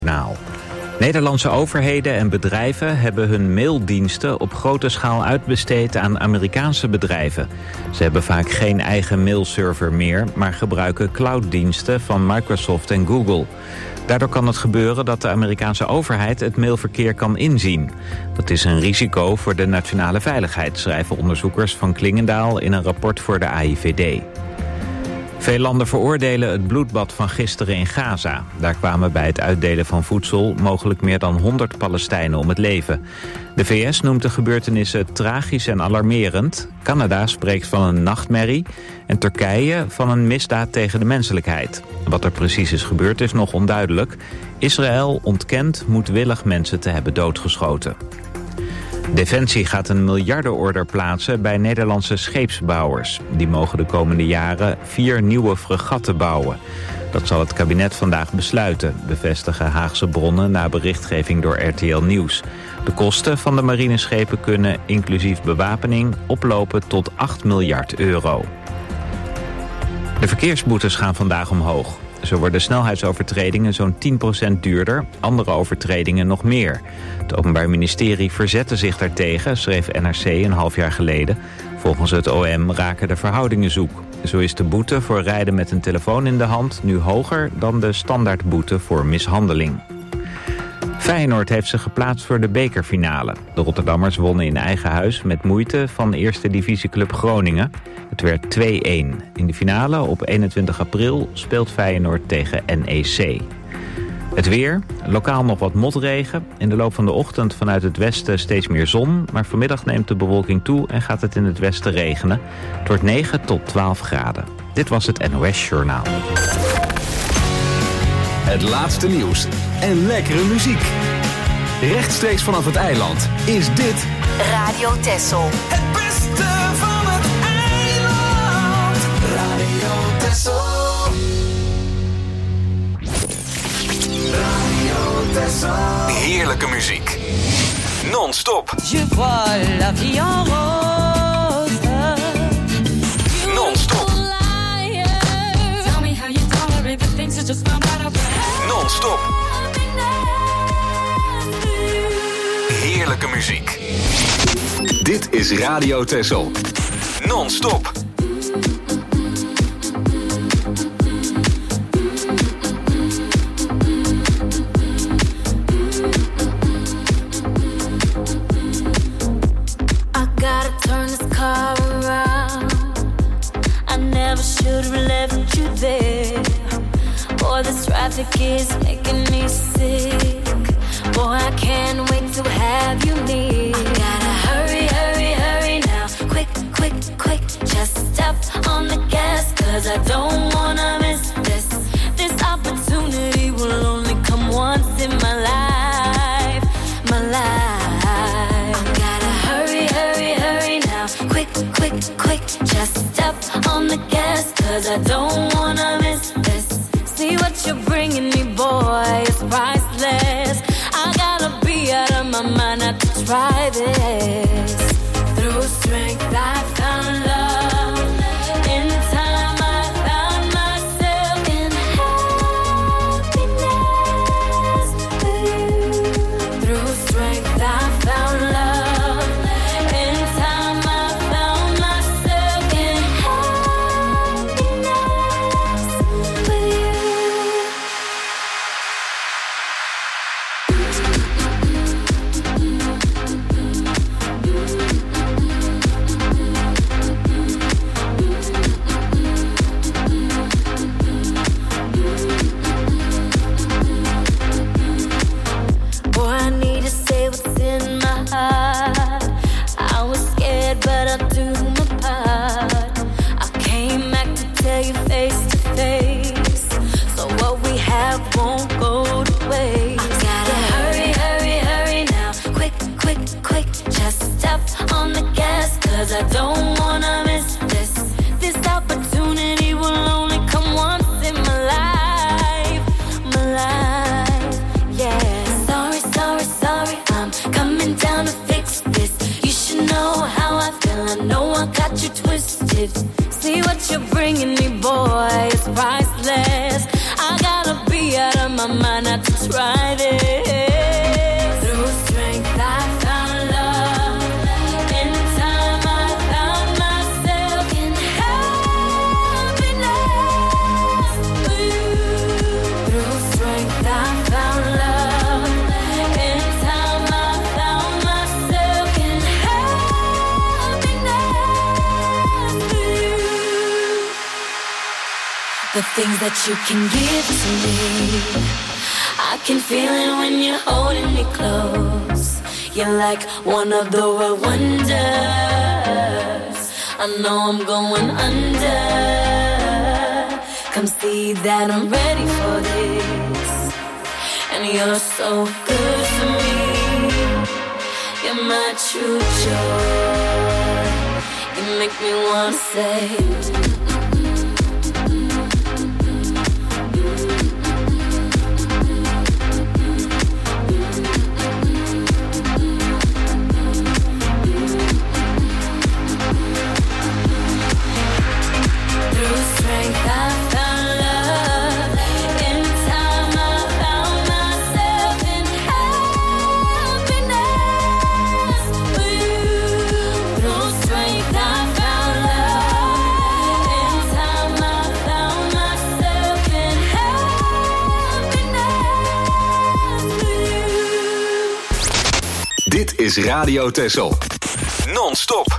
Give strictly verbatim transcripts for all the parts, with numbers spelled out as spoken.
Nou. Nederlandse overheden en bedrijven hebben hun maildiensten op grote schaal uitbesteed aan Amerikaanse bedrijven. Ze hebben vaak geen eigen mailserver meer, maar gebruiken clouddiensten van Microsoft en Google. Daardoor kan het gebeuren dat de Amerikaanse overheid het mailverkeer kan inzien. Dat is een risico voor de nationale veiligheid, schrijven onderzoekers van Klingendaal in een rapport voor de A I V D. Veel landen veroordelen het bloedbad van gisteren in Gaza. Daar kwamen bij het uitdelen van voedsel mogelijk meer dan honderd Palestijnen om het leven. De V S noemt de gebeurtenissen tragisch en alarmerend. Canada spreekt van een nachtmerrie en Turkije van een misdaad tegen de menselijkheid. Wat er precies is gebeurd is nog onduidelijk. Israël ontkent moedwillig mensen te hebben doodgeschoten. Defensie gaat een miljardenorder plaatsen bij Nederlandse scheepsbouwers. Die mogen de komende jaren vier nieuwe fregatten bouwen. Dat zal het kabinet vandaag besluiten, bevestigen Haagse bronnen na berichtgeving door R T L Nieuws. De kosten van de marineschepen kunnen, inclusief bewapening, oplopen tot acht miljard euro. De verkeersboetes gaan vandaag omhoog. Zo worden snelheidsovertredingen zo'n tien procent duurder, andere overtredingen nog meer. Het Openbaar Ministerie verzette zich daartegen, schreef N R C een half jaar geleden. Volgens het O M raken de verhoudingen zoek. Zo is de boete voor rijden met een telefoon in de hand nu hoger dan de standaardboete voor mishandeling. Feyenoord heeft zich geplaatst voor de bekerfinale. De Rotterdammers wonnen in eigen huis met moeite van eerste divisieclub Groningen. Het werd twee-een. In de finale op eenentwintig april speelt Feyenoord tegen N E C. Het weer, lokaal nog wat motregen. In de loop van de ochtend vanuit het westen steeds meer zon. Maar vanmiddag neemt de bewolking toe en gaat het in het westen regenen. Het wordt negen tot twaalf graden. Dit was het N O S Journaal. Het laatste nieuws en lekkere muziek. Rechtstreeks vanaf het eiland is dit Radio Texel. Het beste van het eiland. Radio Texel. Radio Texel. Heerlijke muziek. Non-stop. Je vois la vie en rose. Non-stop. Tell me how you tolerate the things that just found out about. Non-stop. Heerlijke muziek. Dit is Radio Texel. Non-stop. I gotta turn this car around. I never should have left you there. Boy, this traffic is making me sick. Boy, I can't wait to have you near. I gotta hurry, hurry, hurry now. Quick, quick, quick. Just step on the gas, cause I don't wanna miss this. This opportunity will only come once in my life. My life. I gotta hurry, hurry, hurry now. Quick, quick, quick. Just step on the gas, cause I don't wanna miss this. See what you're bringing me, boy, it's priceless. I gotta be out of my mind not to try this. Through strength I found love. In time I found myself in happiness with you. Through strength I found love. In time I found myself in happiness with you. Boy, I need to say what's in my heart. I was scared, but I'll do my part. I came back to tell you face to face. So what we have won't go to waste. Gotta hurry, hurry, hurry now. Quick, quick, quick. Just step on the gas, cause I don't wanna miss this. This opportunity will only come once in my life. My life, yeah. Sorry, sorry, sorry, I'm coming down to fix this. You should know how I feel, I know I got you twisted. See what you're bringing me, boy, it's priceless. I gotta be out of my mind not to try the things that you can give to me. I can feel it when you're holding me close. You're like one of the world wonders. I know I'm going under. Come see that I'm ready for this. And you're so good for me. You're my true joy. You make me wanna say Dit is Radio Texel. Non-stop.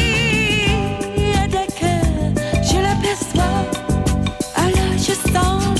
song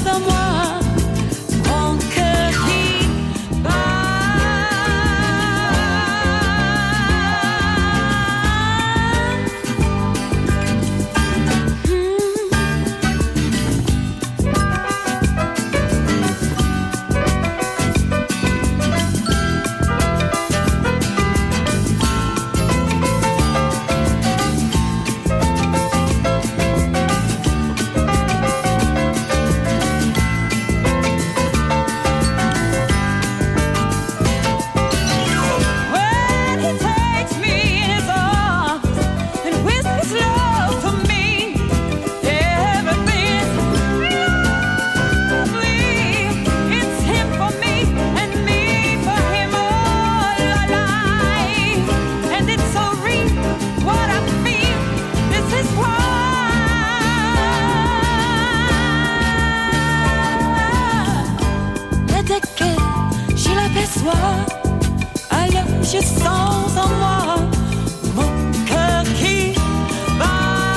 toi, alors je sens en moi mon cœur qui bat.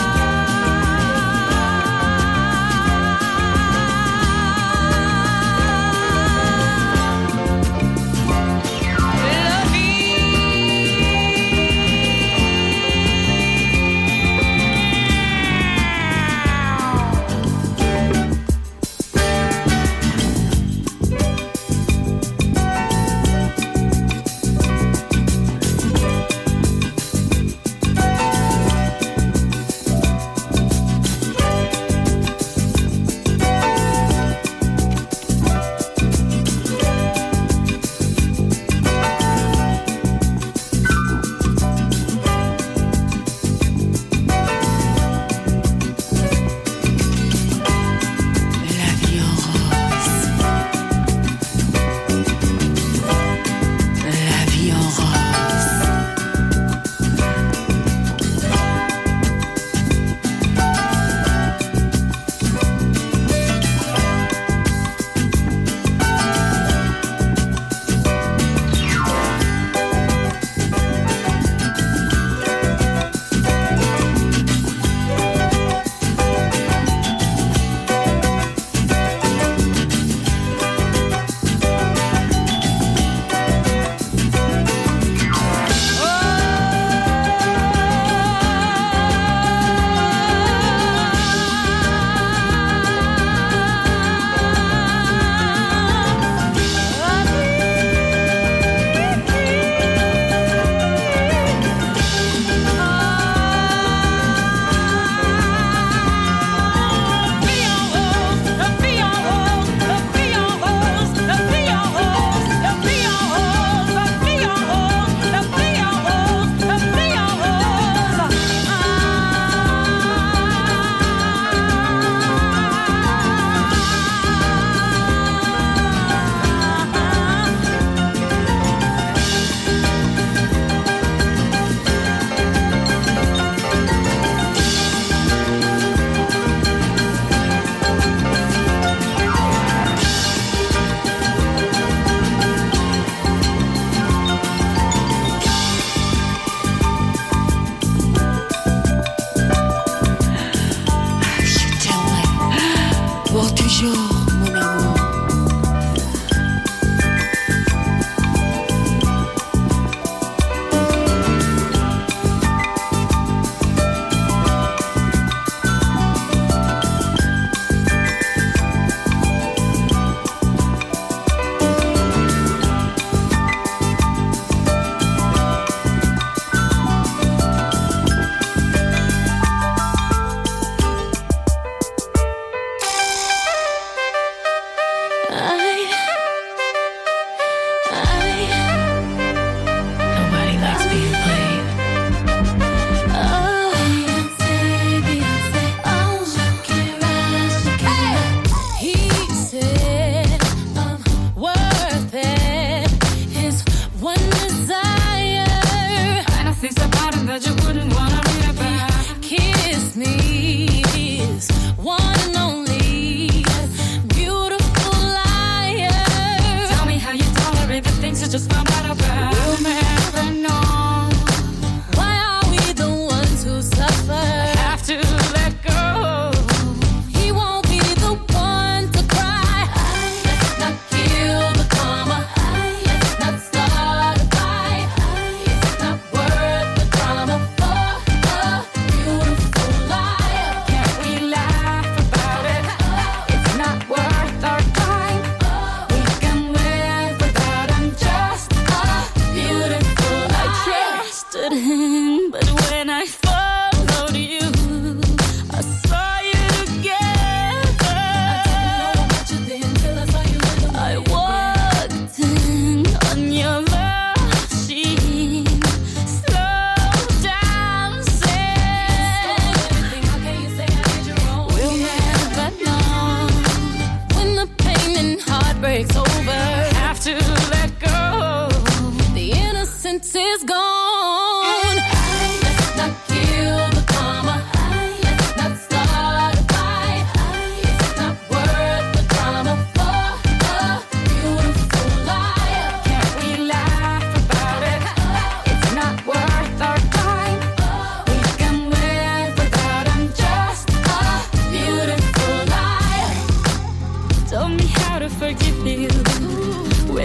La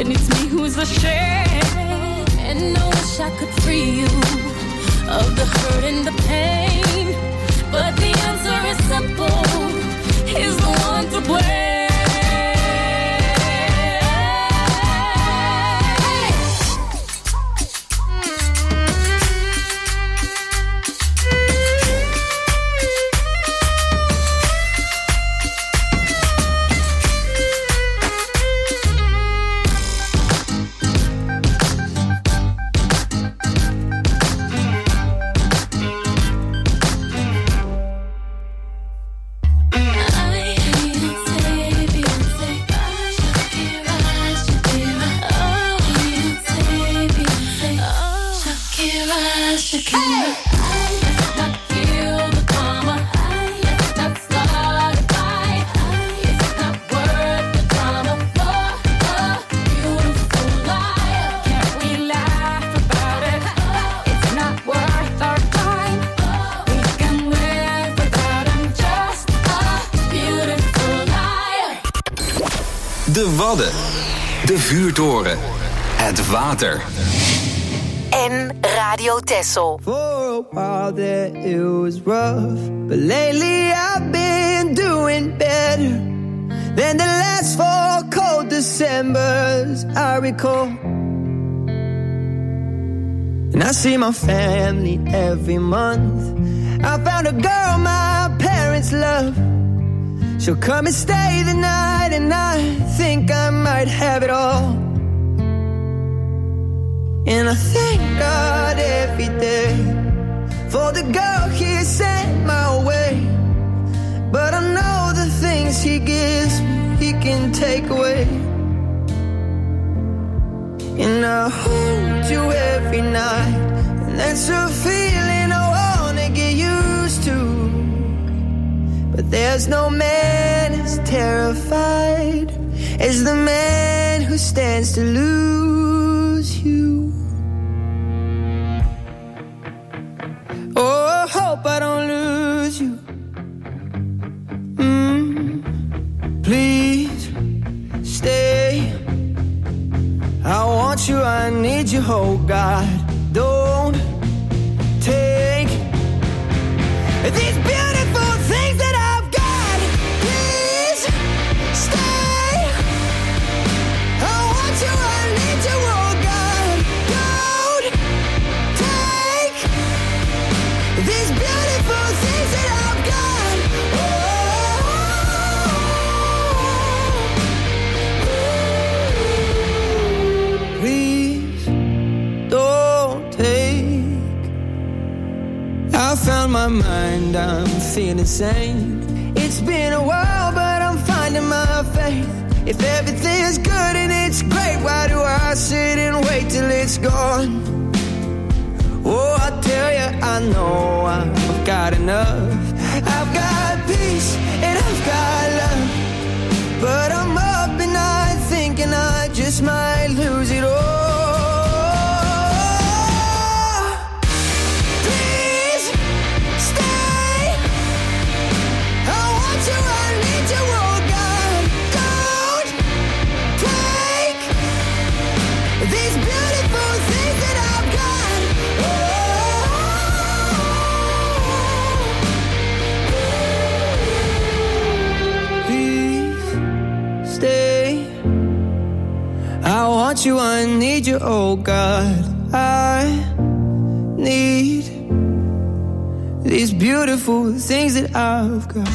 and it's me who's ashamed. And I wish I could free you of the hurt and the pain, but the answer is simple, he's the one to blame. De Wadden, de vuurtoren, het water. En Radio Texel. For a while there it was rough, but lately I've been doing better than the last four cold Decembers I recall. And I see my family every month. I found a girl my parents love. She'll come and stay the night, and I think I might have it all. And I thank God every day for the girl He sent my way. But I know the things He gives me, He can take away. And I hold you every night, and that's a feeling I wanna get used to. But there's no man as terrified as the man who stands to lose you. Oh, I hope I don't lose you. Mm, please stay. I want you, I need you, oh God. Don't take these beautiful things that I've got. Please stay. I want you, I need you, oh God. Don't take these beautiful things that I've got. Oh, please don't take. I found my mind, I'm feeling sane. It's been a while, but I'm finding my faith. If everything's good and it's great, why do I sit and wait till it's gone? Oh, I tell you, I know I've got enough. I've got peace and I've got love, but I'm up and night thinking I just might lose it all. I want you, I need you, oh God. I need these beautiful things that I've got.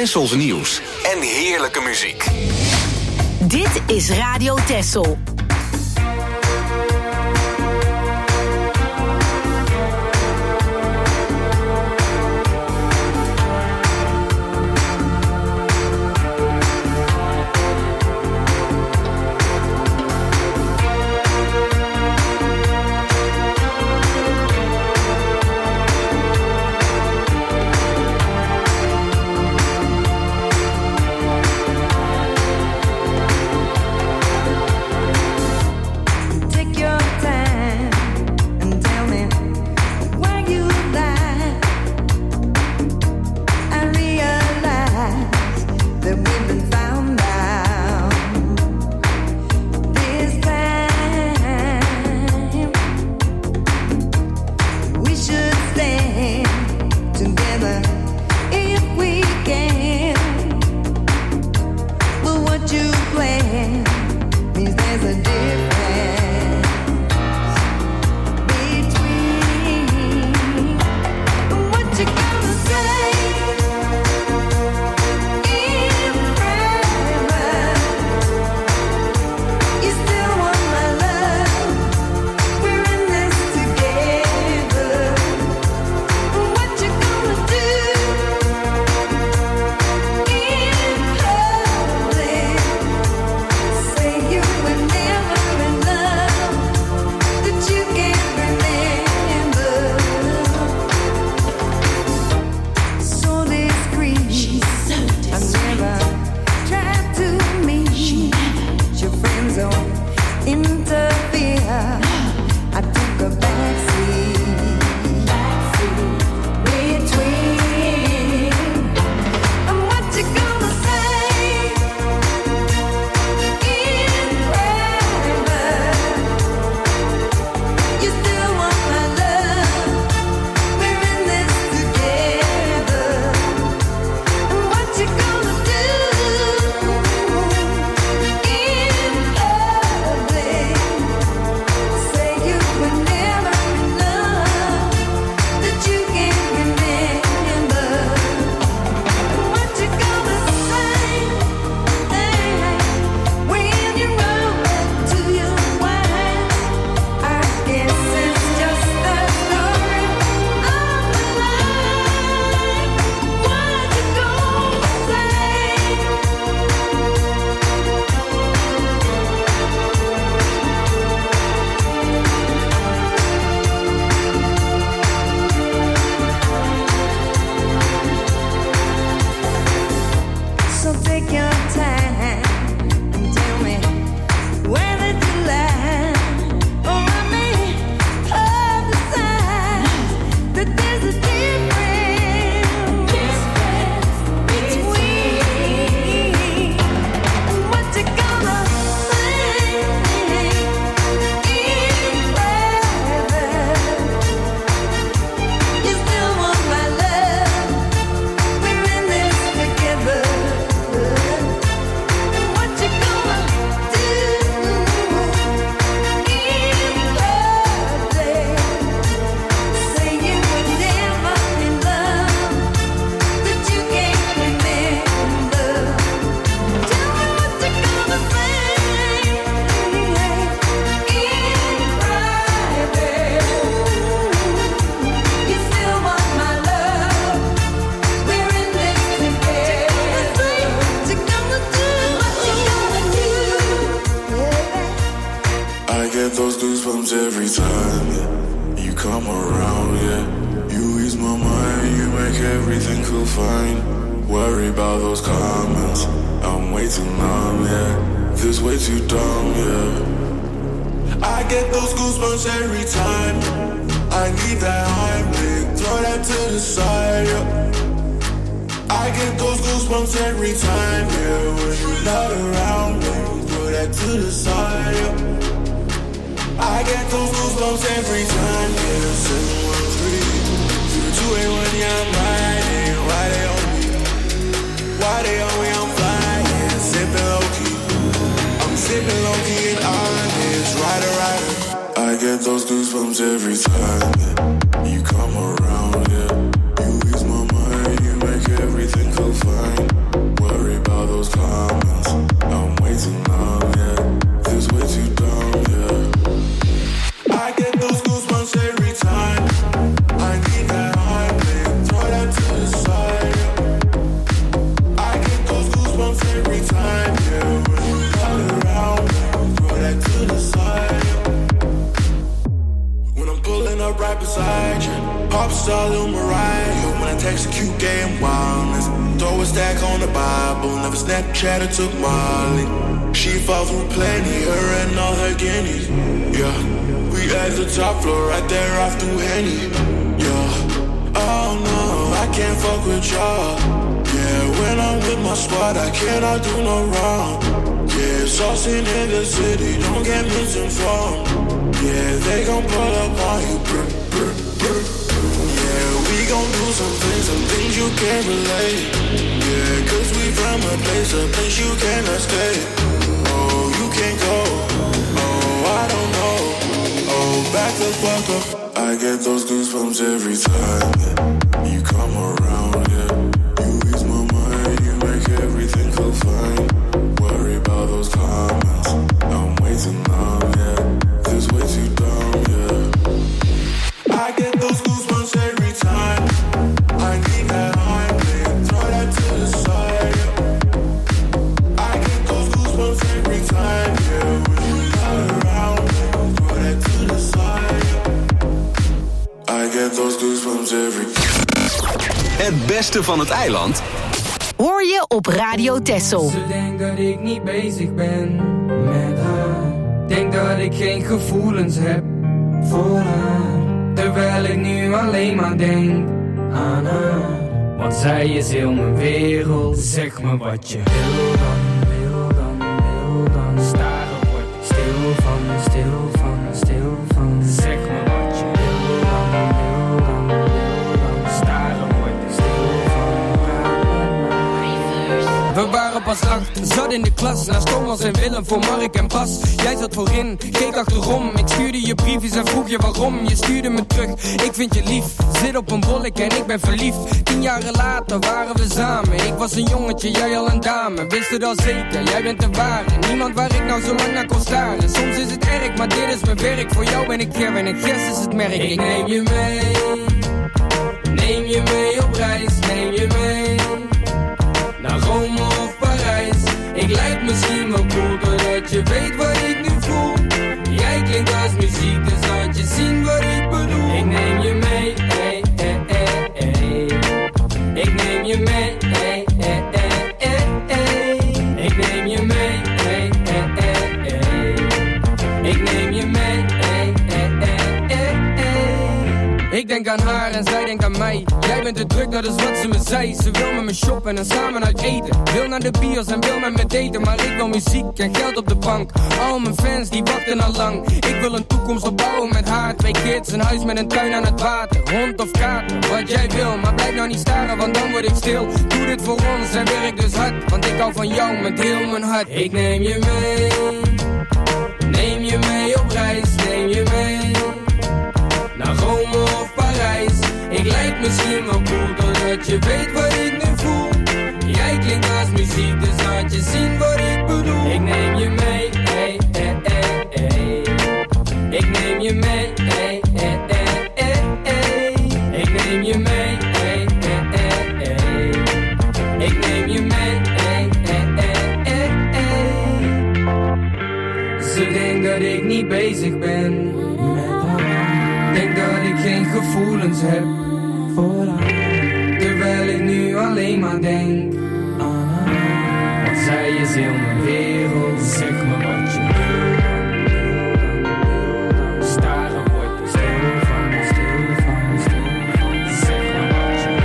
Tessels nieuws en heerlijke muziek. Dit is Radio Tessel. every time, yeah. You come around, yeah. You ease my mind, you make everything feel fine. Worry about those comments, I'm way too numb, yeah. This way too dumb, yeah. I get those goosebumps every time. I need that Heimlich, throw that to the side, yeah. I get those goosebumps every time, yeah. When you're not around me, throw that to the side, yeah. I get those goosebumps every time, yeah. seven one three, zero two eight one, yeah, I'm riding. Why they on me? Why they on me? I'm flying, sipping low-key. I'm sipping low-key and honest, rider, rider. I get those goosebumps every time, yeah. You come around, yeah. You ease my mind, you make everything feel fine. outside, yeah. Pop star Lil Mariah, when I text a cute gay and wildness. Throw a stack on the Bible, never Snapchat or took Molly. She fall through plenty, her and all her guineas. Yeah, we at the top floor, right there off through Henny. Yeah, oh no, I can't fuck with y'all. Yeah, when I'm with my squad, I cannot do no wrong. Yeah, saucing in the city, don't get misinformed. Yeah, they gon' pull up on you. Brr, brr, brr. Yeah, we gon' do some things, some things you can't relate. Yeah, cause we from a place, a place you cannot stay. Oh, you can't go. Oh, I don't know. Oh, back the fuck up. I get those goosebumps every time yeah. You come around, yeah. You ease my mind, you make everything feel fine. Worry about those comments, I'm way too numb, yeah. This way too dumb, yeah. I get those goosebumps every time. I need that high, man, throw that to the side, yeah. I get those goosebumps every time, yeah. When you come around, man, throw that to the side, yeah. I get those goosebumps every time. Het beste van het eiland hoor je op Radio Texel. Ze denkt dat ik niet bezig ben met haar. Denk dat ik geen gevoelens heb voor haar. Terwijl ik nu alleen maar denk aan haar. Want zij is heel mijn wereld. Zeg me wat je wil dan, wil dan, wil dan. Staren word ik stil van, stil van, stil van. Zeg me wat je wil dan, wil dan, wil dan. Staren word ik stil van. We waren pas acht, zat in de klas. Naast Thomas en Willem voor Mark en Bas. Jij zat voorin, keek achterom. Ik stuurde je briefjes en vroeg je waarom. Je stuurde me terug, ik vind je lief. Zit op een bollek en ik ben verliefd. Tien jaren later waren we samen. Ik was een jongetje, jij al een dame. Wist het al zeker, jij bent de ware. Niemand waar ik nou zo lang naar kon staren. Soms is het erg, maar dit is mijn werk. Voor jou ben ik Ger en ik Gers is het merk. Ik neem je mee, neem je mee op reis. Neem je mee naar Rome of Parijs. Ik lijk misschien wel cool, doordat je weet wat ik nu voel. Jij klinkt als muziek, dus laat je zien wat ik bedoel. Ik neem je mee, hey, hey, hey, hey. Ik neem je mee, hey, hey, hey, hey, hey. Ik neem je mee, hey, hey, hey, hey. Ik neem je mee, hey, hey, hey, hey, hey. Ik denk aan haar en zij denkt aan mij. Jij bent te druk, dat is wat ze me zei. Ze wil met me shoppen en samen uit eten. Wil naar de bios en wil met me daten. Maar ik wil muziek en geld op de bank. Al mijn fans die wachten al lang. Ik wil een toekomst opbouwen met haar. Twee kids, een huis met een tuin aan het water. Hond of kater, wat jij wil. Maar blijf nou niet staren, want dan word ik stil. Doe dit voor ons en werk dus hard. Want ik hou van jou met heel mijn hart. Ik neem je mee, neem je mee op reis. Neem je mee naar Rome of Parijs. Ik lijk misschien wel cool, doordat je weet wat ik nu voel. Jij klinkt als muziek, dus laat je zien wat ik bedoel. Ik neem je mee, hey, hey, hey, hey. Ik neem je mee, hey, hey, hey, hey, hey. Ik neem je mee, hey, hey, hey, hey. Ik neem je mee, hey, hey, hey, hey, hey. Ze denkt dat ik niet bezig ben met haar. Denk dat ik geen gevoelens heb voor haar. Terwijl ik nu alleen maar denk aan haar. Want zij is heel mijn wereld. Zeg me wat je wil dan, wil dan. Staren word ik stil van, stil van, stil van. Zeg me wat je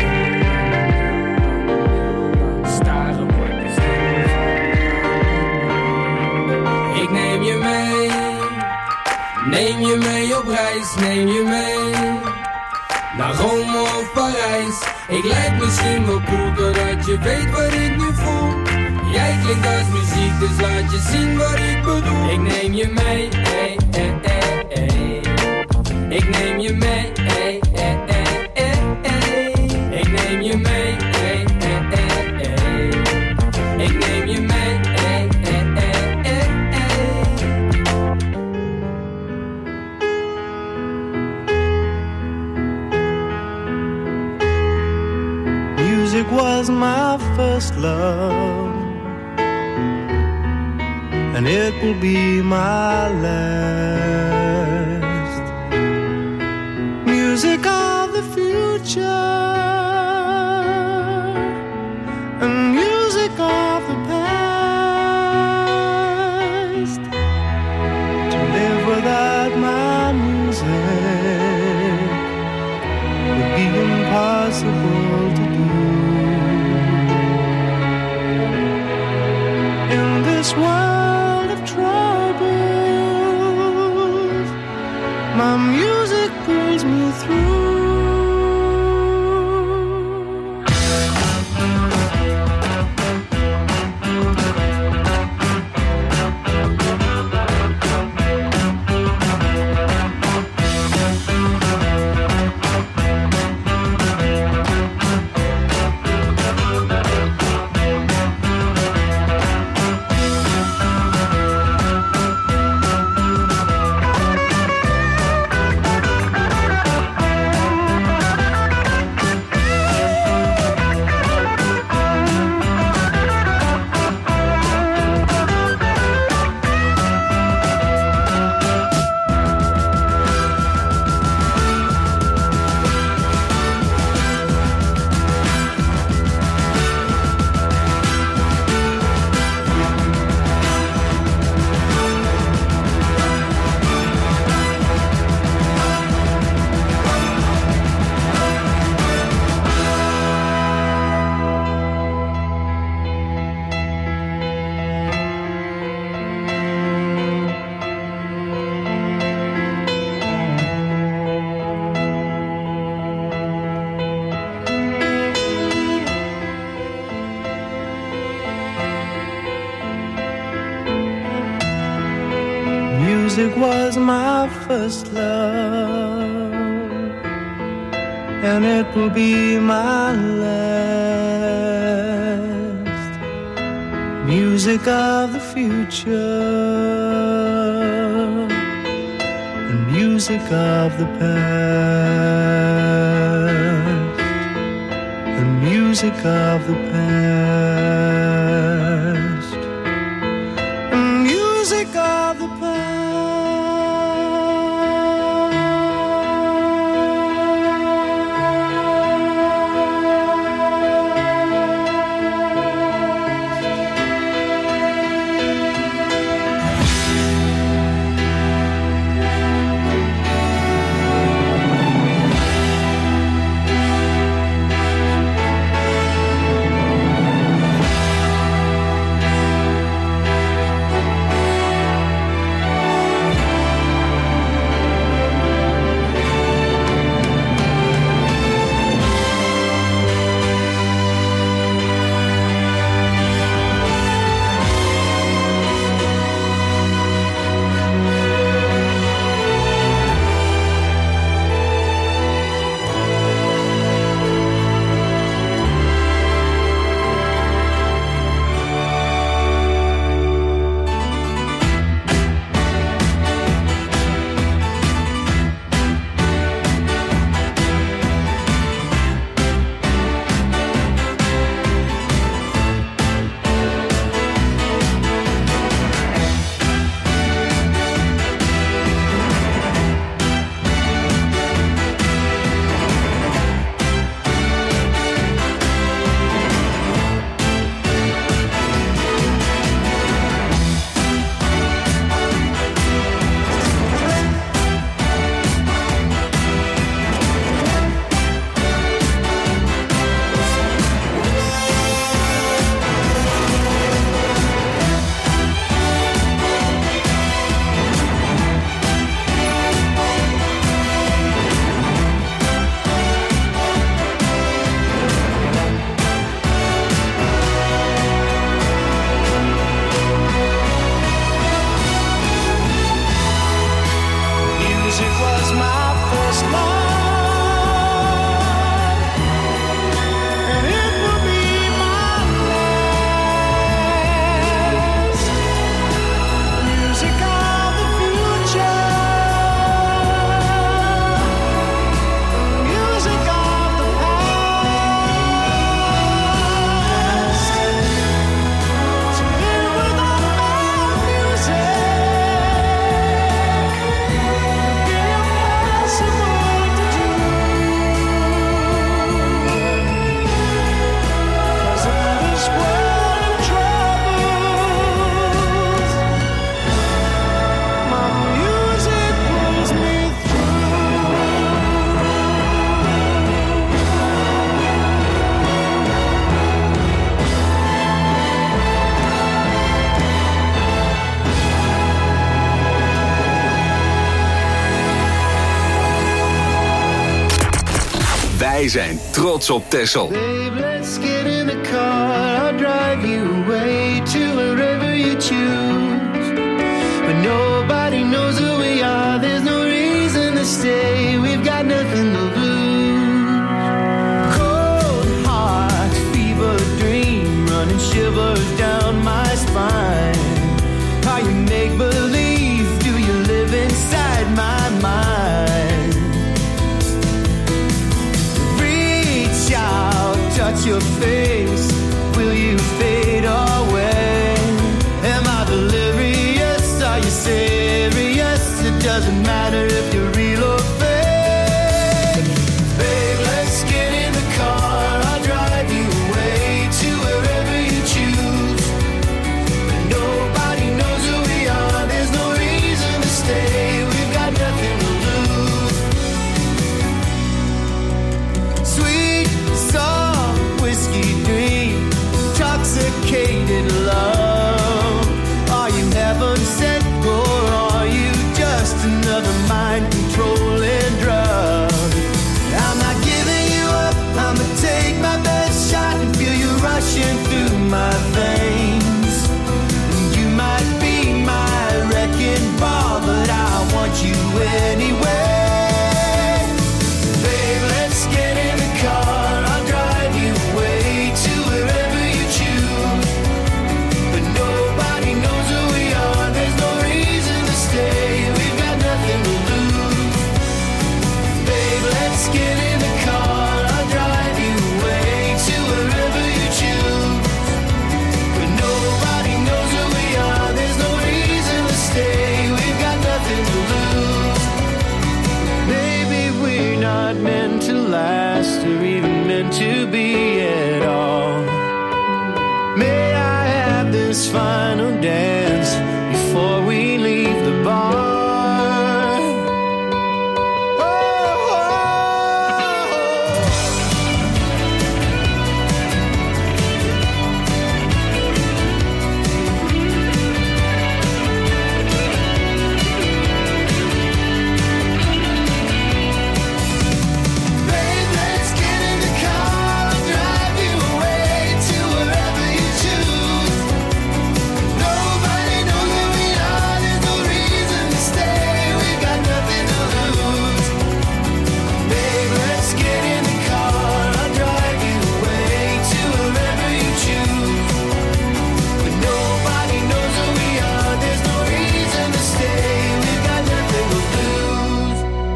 wil dan, wil dan. Staren word ik stil van. Ik neem je mee, neem je mee op reis. Neem je mee naar Rome of Parijs. Ik lijk misschien wel cool, doordat je weet wat ik nu voel. Jij klinkt als muziek, dus laat je zien wat ik bedoel. Ik neem je mee, hey, hey, hey, hey. Ik neem je mee, hey, hey, hey, hey, hey. Ik neem je mee, hey, hey, hey, hey. Ik neem je mee, hey, hey, hey, hey, hey. Music was my first love, and it will be my last. music of the future and music of the past. To live without my music would be impossible to do. In this world of troubles, my music pulls me through. Music was my first love, and it will be my last. Music of the future and music of the past, and music of the past, and music of the past. Wij zijn trots op Texel. Babe, let's get in the car. I'll drive you away to wherever you choose. But nobody knows who we are. There's no reason to stay. We've got nothing to lose. Cold heart, fever dream, running shivers down my spine. Are you make believe? Do you live inside my mind? Reach out, touch your face. Will you fade away? Am I delirious? Are you serious? It doesn't matter if you're real or fake. Babe, let's get in the car. I'll drive you away to wherever you choose. But nobody knows who we are. There's no reason to stay. We've got nothing to lose. Sweet, soft whiskey dream, intoxicated love. Are you heaven sent or are you just another mind controlling drug? I'm not giving you up. I'ma take my best shot and feel you rushing through my veins. And you might be my wrecking ball, but I want you anyway. Babe, let's get in the car. I'll drive you away to wherever you choose. But nobody knows who we are. There's no reason to stay. We've got nothing to lose. Babe, let's get in the car. I'll drive you away to wherever you choose. But nobody knows who we are. There's no reason to stay. We've got nothing to lose. Maybe we're not meant to last or even meant to be at all. May I have this final dance before we leave the bar? Oh, oh, babe, let's get in the car. I'll drive you away to wherever you choose. Nobody knows who we are. There's no reason to stay. We've got nothing to lose. Babe, let's get in the car. I'll drive you away to wherever you choose. But nobody knows who we are. There's no reason to stay. We've got nothing to lose.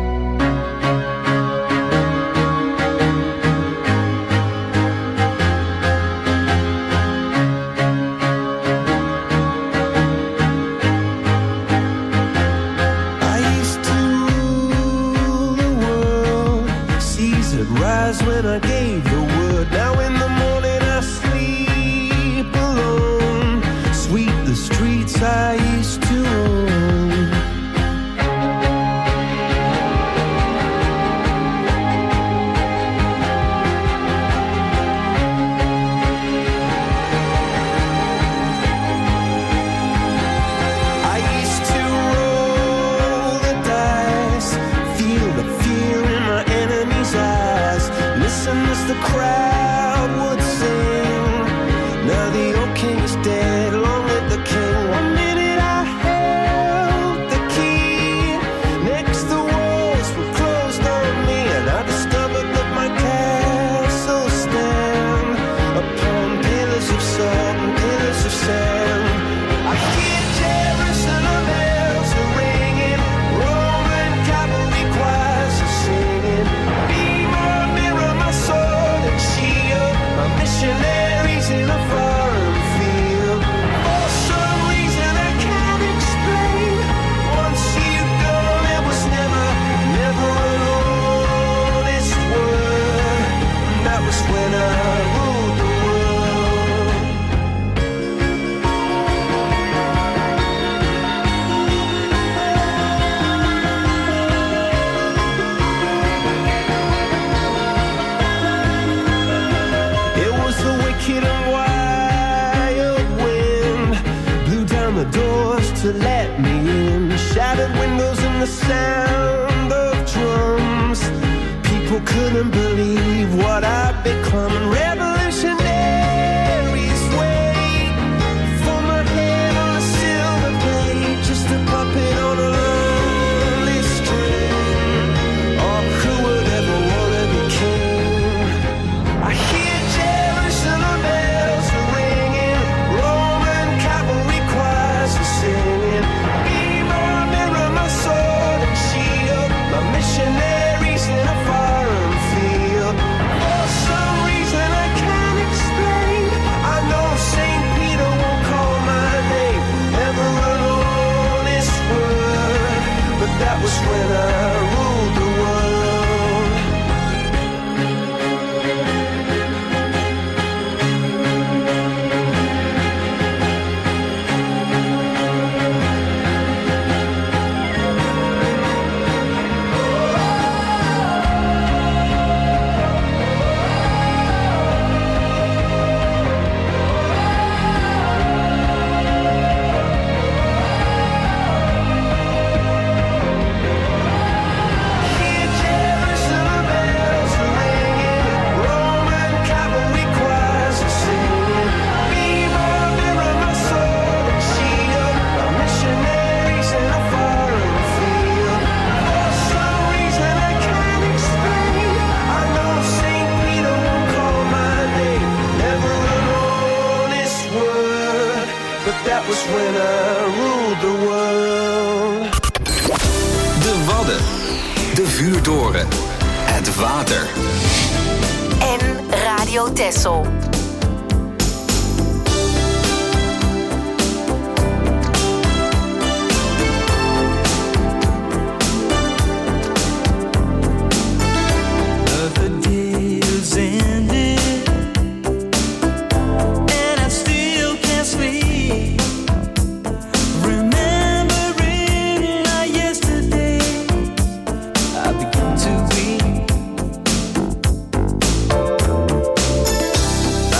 I used to rule the world. Seas would rise when I gave the word. Now in the morning I sleep alone. Sweep the streets I used to own. I used to roll the dice, feel the fear in my enemy's eyes. Listen as the crowd would sing. Now the old king is dead, long live the king. One minute I held the key. Next the walls were closed on me, and I discovered that my castle stand upon pillars of salt and pillars of sand. I hear Jerusalem bells are ringing, Roman cavalry choirs are singing. Be my mirror, my sword and shield, my missionaries in a foreign field. For some reason I can't explain, once you've gone it was never, never an honest word. That was when I ruled the world. It was the wicked and wild wind, blew down the doors to let me in. Shattered windows and the sound of drums. People people couldn't believe what I'd become. And revolutionaries wait for my head on a silver plate, just a puppet on a lonely string. Oh, who would ever want to be king? I hear Jerusalem bells are ringing, Roman cavalry choirs are singing. Be my mirror, my sword and shield, my missionaries in a foreign field. For some reason I can't explain, I know Saint Peter won't call my name ever alone this word, but that was when I ruled the world. Hear Jerusalem bells are ringing, Roman cavalry choirs are singing. Be my mirror, my sword and shield, my missionaries in a foreign field. For some reason I can't explain, I know Saint Peter won't call my name ever an honest word, but that was when I ruled the world. De Wadden. De Vuurtoren. Het water. En Radio Texel. The day is ended, and I still can't sleep. Remembering my yesterday, I begin to weep.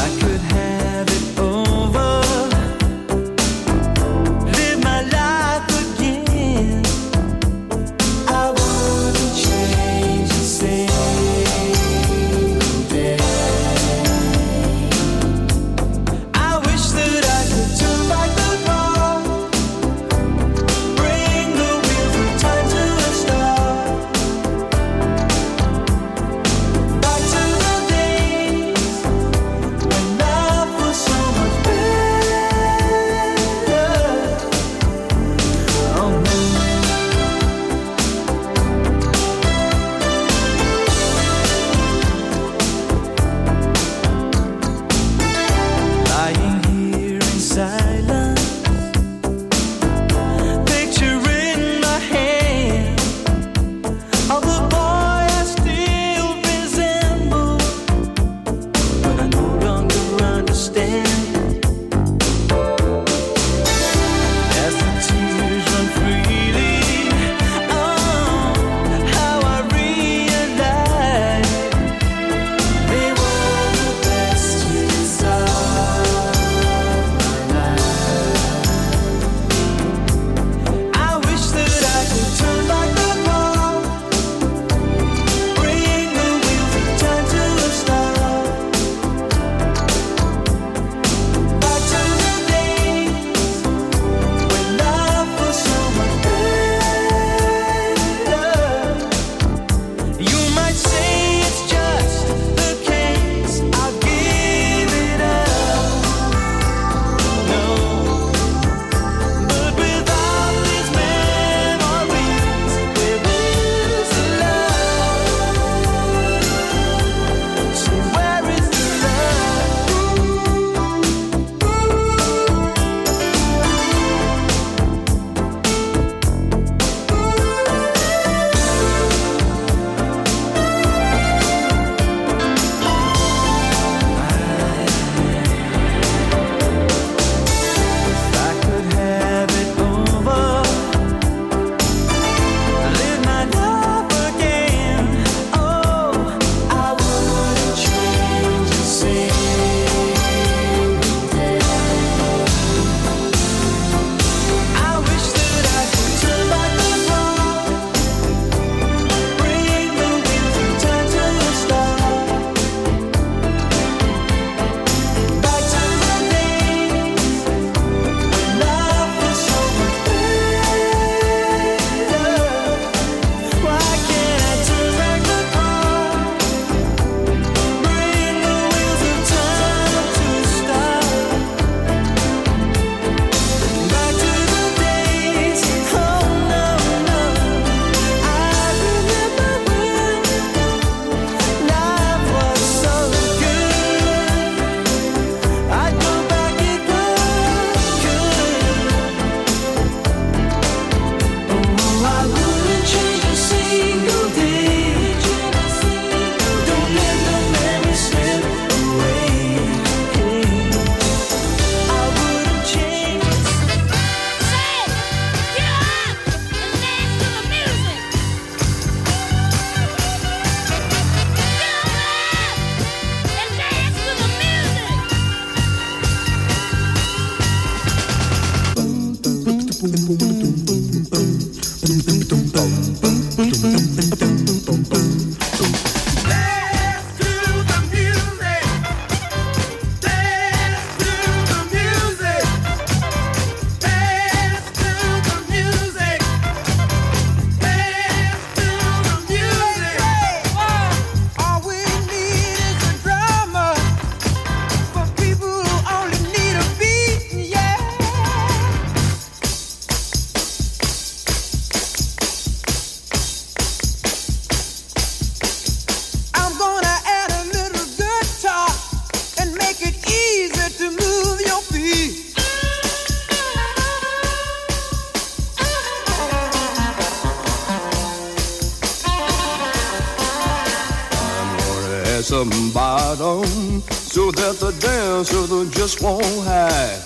there's a bottom so that the dancer just won't hide.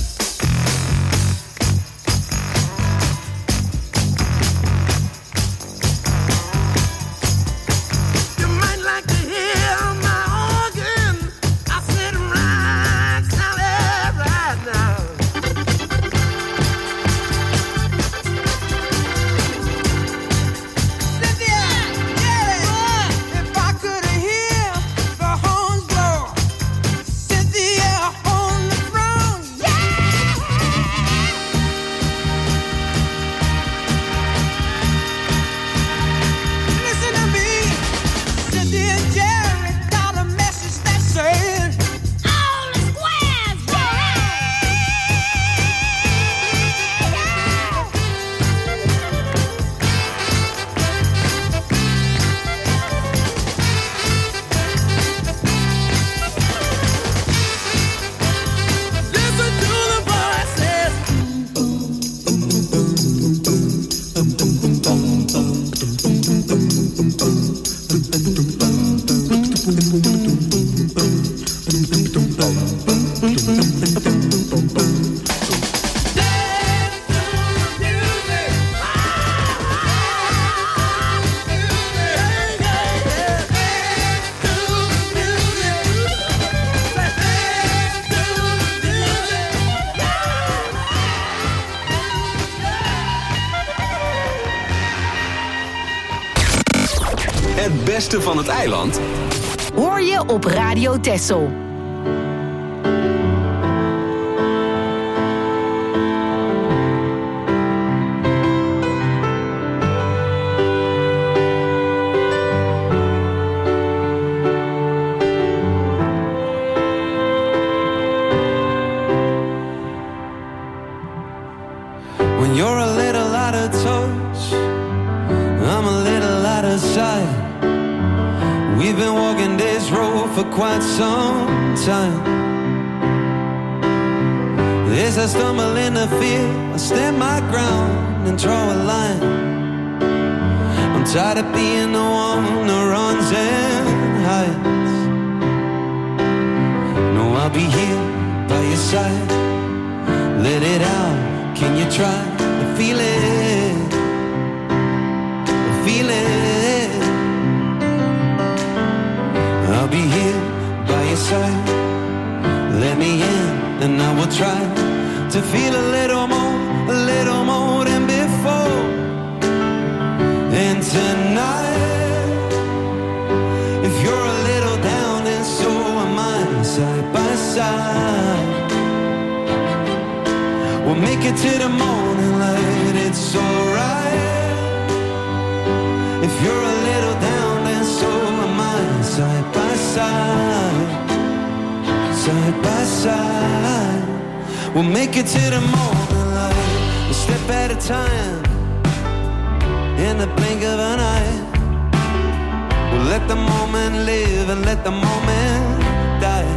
Het beste van het eiland hoor je op Radio Texel. When you're a little out of touch, I'm a little out of sight. We've been walking this road for quite some time. As I stumble in the field, I stand my ground and draw a line. I'm tired of being the one that runs and hides. No, I'll be here by your side. Let it out, can you try to feel it? Feel it. I'll be here by your side. Let me in and I will try to feel a little more, a little more than before. And tonight, if you're a little down and so am I, side by side, we'll make it to the morning light. It's alright. If you're a little down, then so am I. Side by side, side by side, we'll make it to the morning light. A step at a time, in the blink of an eye. We'll let the moment live and let the moment die.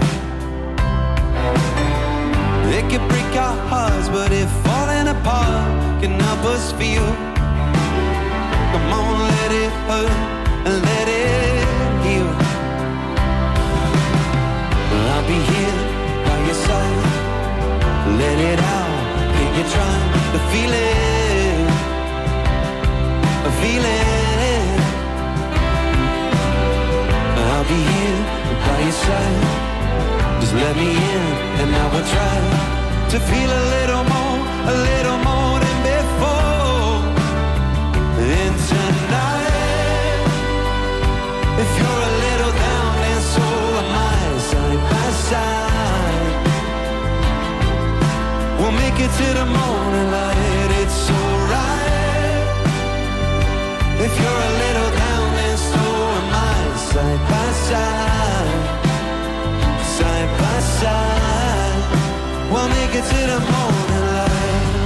It can break our hearts, but if falling apart can help us feel, come on, let it hurt and let it heal. I'll be here by your side. Let it out, can you try to feel it? Feel it. I'll be here by your side. Just let me in and I will try to feel a little more, a little more than before. And tonight, if you're a little down, then so am I. Side by side, we'll make it to the morning light. It's alright. If you're a little down, then so am I. Side by side, side by side, we'll make it to the morning light.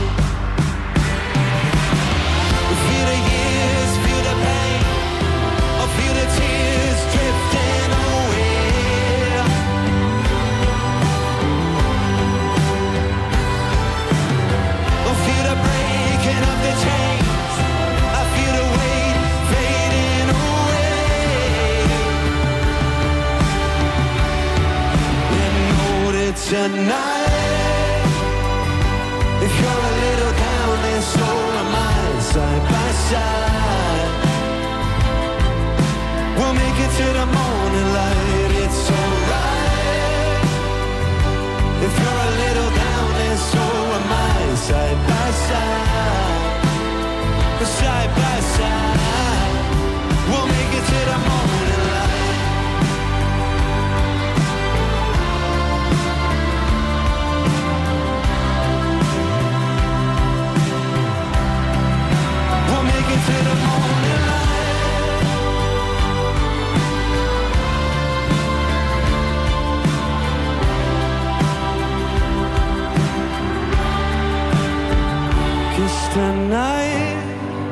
Feel the years, feel the pain, or feel the tears drifting away. Or feel the breaking of the chains. I feel the weight fading away. tonight. If you're a little down, then so am I. Side by side, we'll make it to the morning light. It's alright. If you're a little down, then so am I. Side by side, side by side, we'll make it to the morning light. We'll make it to the morning light. Tonight,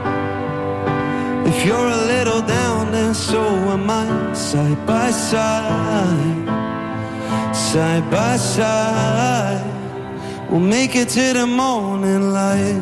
if you're a little down, then so am I. Side by side, side by side, we'll make it to the morning light.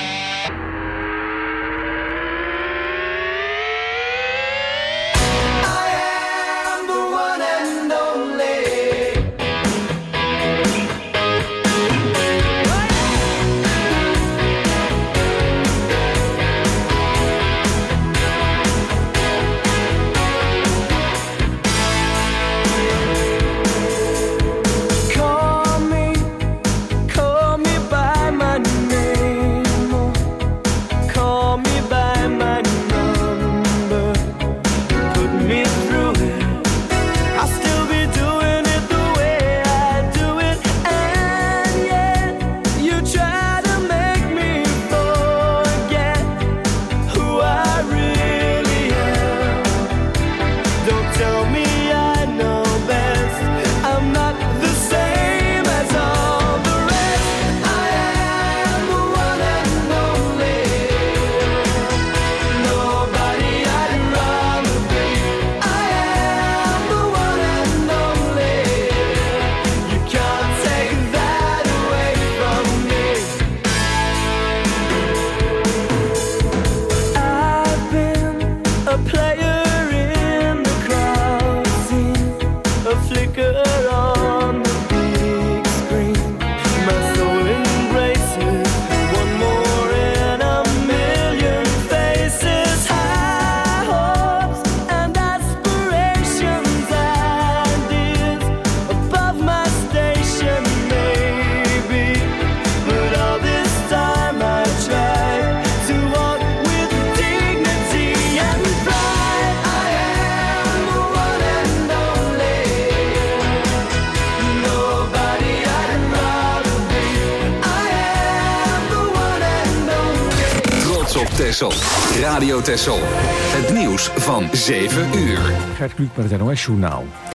Texel. Radio Texel. Het nieuws van zeven uur. Gert Kluk met het N O S-journaal.